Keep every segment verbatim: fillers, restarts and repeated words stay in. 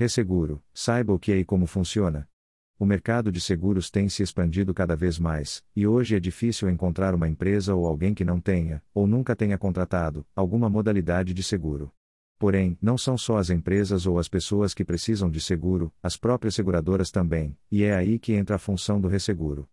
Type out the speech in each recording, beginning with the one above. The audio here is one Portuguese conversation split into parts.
Resseguro, saiba o que é e como funciona. O mercado de seguros tem se expandido cada vez mais, e hoje é difícil encontrar uma empresa ou alguém que não tenha, ou nunca tenha contratado, alguma modalidade de seguro. Porém, não são só as empresas ou as pessoas que precisam de seguro, as próprias seguradoras também, e é aí que entra a função do resseguro.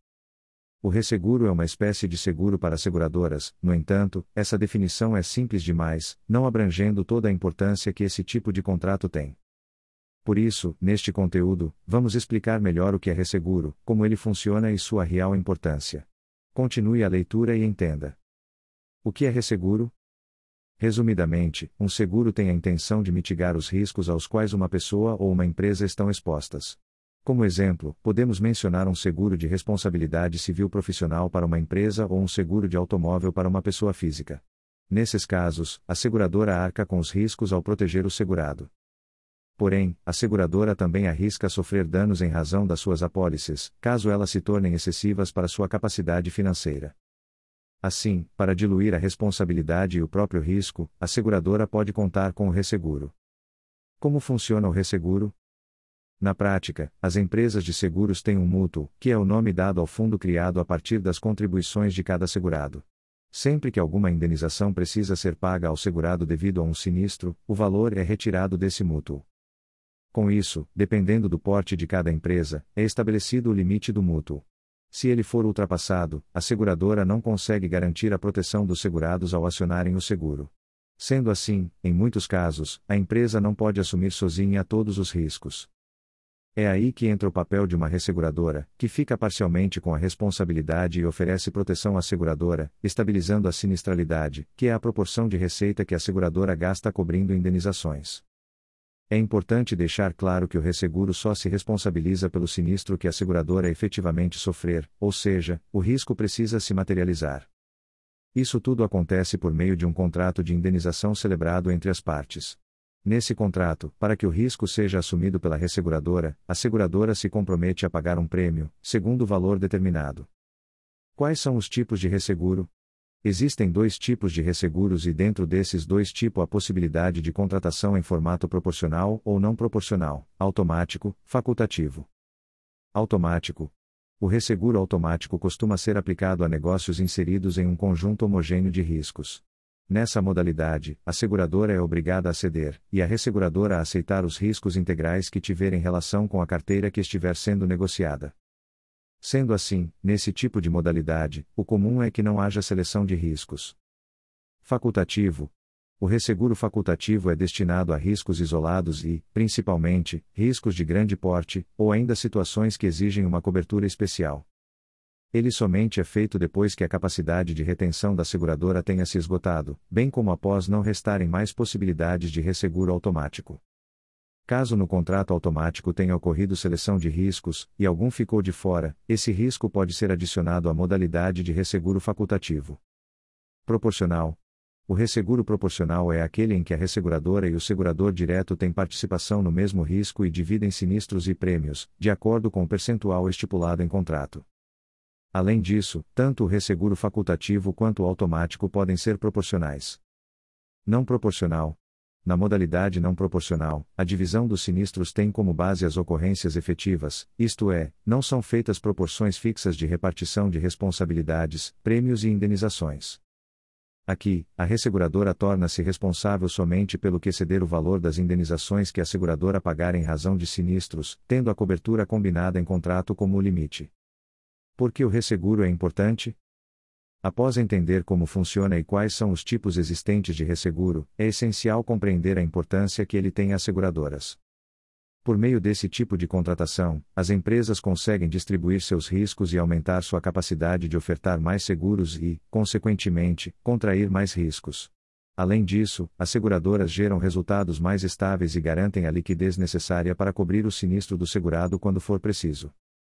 O resseguro é uma espécie de seguro para seguradoras, no entanto, essa definição é simples demais, não abrangendo toda a importância que esse tipo de contrato tem. Por isso, neste conteúdo, vamos explicar melhor o que é resseguro, como ele funciona e sua real importância. Continue a leitura e entenda. O que é resseguro? Resumidamente, um seguro tem a intenção de mitigar os riscos aos quais uma pessoa ou uma empresa estão expostas. Como exemplo, podemos mencionar um seguro de responsabilidade civil profissional para uma empresa ou um seguro de automóvel para uma pessoa física. Nesses casos, a seguradora arca com os riscos ao proteger o segurado. Porém, a seguradora também arrisca sofrer danos em razão das suas apólices, caso elas se tornem excessivas para sua capacidade financeira. Assim, para diluir a responsabilidade e o próprio risco, a seguradora pode contar com o resseguro. Como funciona o resseguro? Na prática, as empresas de seguros têm um mútuo, que é o nome dado ao fundo criado a partir das contribuições de cada segurado. Sempre que alguma indenização precisa ser paga ao segurado devido a um sinistro, o valor é retirado desse mútuo. Com isso, dependendo do porte de cada empresa, é estabelecido o limite do mútuo. Se ele for ultrapassado, a seguradora não consegue garantir a proteção dos segurados ao acionarem o seguro. Sendo assim, em muitos casos, a empresa não pode assumir sozinha todos os riscos. É aí que entra o papel de uma resseguradora, que fica parcialmente com a responsabilidade e oferece proteção à seguradora, estabilizando a sinistralidade, que é a proporção de receita que a seguradora gasta cobrindo indenizações. É importante deixar claro que o resseguro só se responsabiliza pelo sinistro que a seguradora efetivamente sofrer, ou seja, o risco precisa se materializar. Isso tudo acontece por meio de um contrato de indenização celebrado entre as partes. Nesse contrato, para que o risco seja assumido pela resseguradora, a seguradora se compromete a pagar um prêmio, segundo o valor determinado. Quais são os tipos de resseguro? Existem dois tipos de resseguros e dentro desses dois tipos há possibilidade de contratação em formato proporcional ou não proporcional, automático, facultativo. Automático. O resseguro automático costuma ser aplicado a negócios inseridos em um conjunto homogêneo de riscos. Nessa modalidade, a seguradora é obrigada a ceder, e a resseguradora a aceitar os riscos integrais que tiverem relação com a carteira que estiver sendo negociada. Sendo assim, nesse tipo de modalidade, o comum é que não haja seleção de riscos. Facultativo. O resseguro facultativo é destinado a riscos isolados e, principalmente, riscos de grande porte, ou ainda situações que exigem uma cobertura especial. Ele somente é feito depois que a capacidade de retenção da seguradora tenha se esgotado, bem como após não restarem mais possibilidades de resseguro automático. Caso no contrato automático tenha ocorrido seleção de riscos, e algum ficou de fora, esse risco pode ser adicionado à modalidade de resseguro facultativo. Proporcional. O resseguro proporcional é aquele em que a resseguradora e o segurador direto têm participação no mesmo risco e dividem sinistros e prêmios, de acordo com o percentual estipulado em contrato. Além disso, tanto o resseguro facultativo quanto o automático podem ser proporcionais. Não proporcional. Na modalidade não proporcional, a divisão dos sinistros tem como base as ocorrências efetivas, isto é, não são feitas proporções fixas de repartição de responsabilidades, prêmios e indenizações. Aqui, a resseguradora torna-se responsável somente pelo que exceder o valor das indenizações que a seguradora pagar em razão de sinistros, tendo a cobertura combinada em contrato como o limite. Por que o resseguro é importante? Após entender como funciona e quais são os tipos existentes de resseguro, é essencial compreender a importância que ele tem às seguradoras. Por meio desse tipo de contratação, as empresas conseguem distribuir seus riscos e aumentar sua capacidade de ofertar mais seguros e, consequentemente, contrair mais riscos. Além disso, as seguradoras geram resultados mais estáveis e garantem a liquidez necessária para cobrir o sinistro do segurado quando for preciso.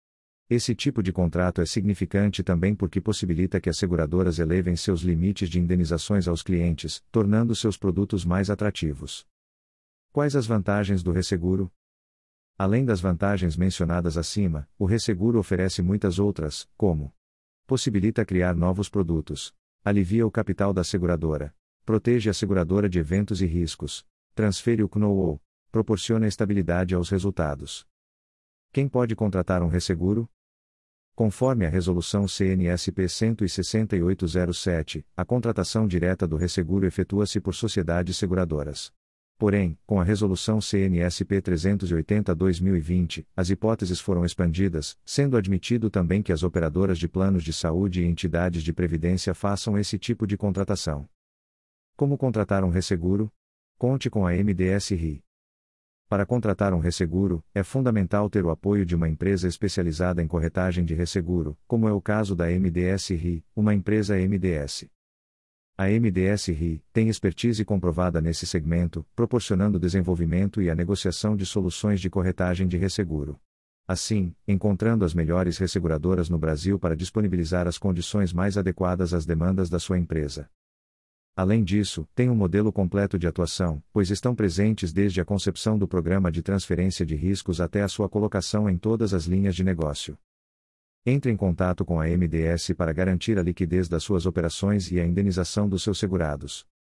Esse tipo de contrato é significante também porque possibilita que as seguradoras elevem seus limites de indenizações aos clientes, tornando seus produtos mais atrativos. Quais as vantagens do resseguro? Além das vantagens mencionadas acima, o resseguro oferece muitas outras, como: possibilita criar novos produtos, alivia o capital da seguradora, protege a seguradora de eventos e riscos, transfere o C N O U, proporciona estabilidade aos resultados. Quem pode contratar um resseguro? Conforme a Resolução C N S P cento e sessenta e oito zero sete, a contratação direta do resseguro efetua-se por sociedades seguradoras. Porém, com a Resolução C N S P trezentos e oitenta barra dois mil e vinte, as hipóteses foram expandidas, sendo admitido também que as operadoras de planos de saúde e entidades de previdência façam esse tipo de contratação. Como contratar um resseguro? Conte com a M D S R I. Para contratar um resseguro, é fundamental ter o apoio de uma empresa especializada em corretagem de resseguro, como é o caso da M D S R I, uma empresa M D S. A M D S R I tem expertise comprovada nesse segmento, proporcionando desenvolvimento e a negociação de soluções de corretagem de resseguro. Assim, encontrando as melhores resseguradoras no Brasil para disponibilizar as condições mais adequadas às demandas da sua empresa. Além disso, tem um modelo completo de atuação, pois estão presentes desde a concepção do programa de transferência de riscos até a sua colocação em todas as linhas de negócio. Entre em contato com a M D S para garantir a liquidez das suas operações e a indenização dos seus segurados.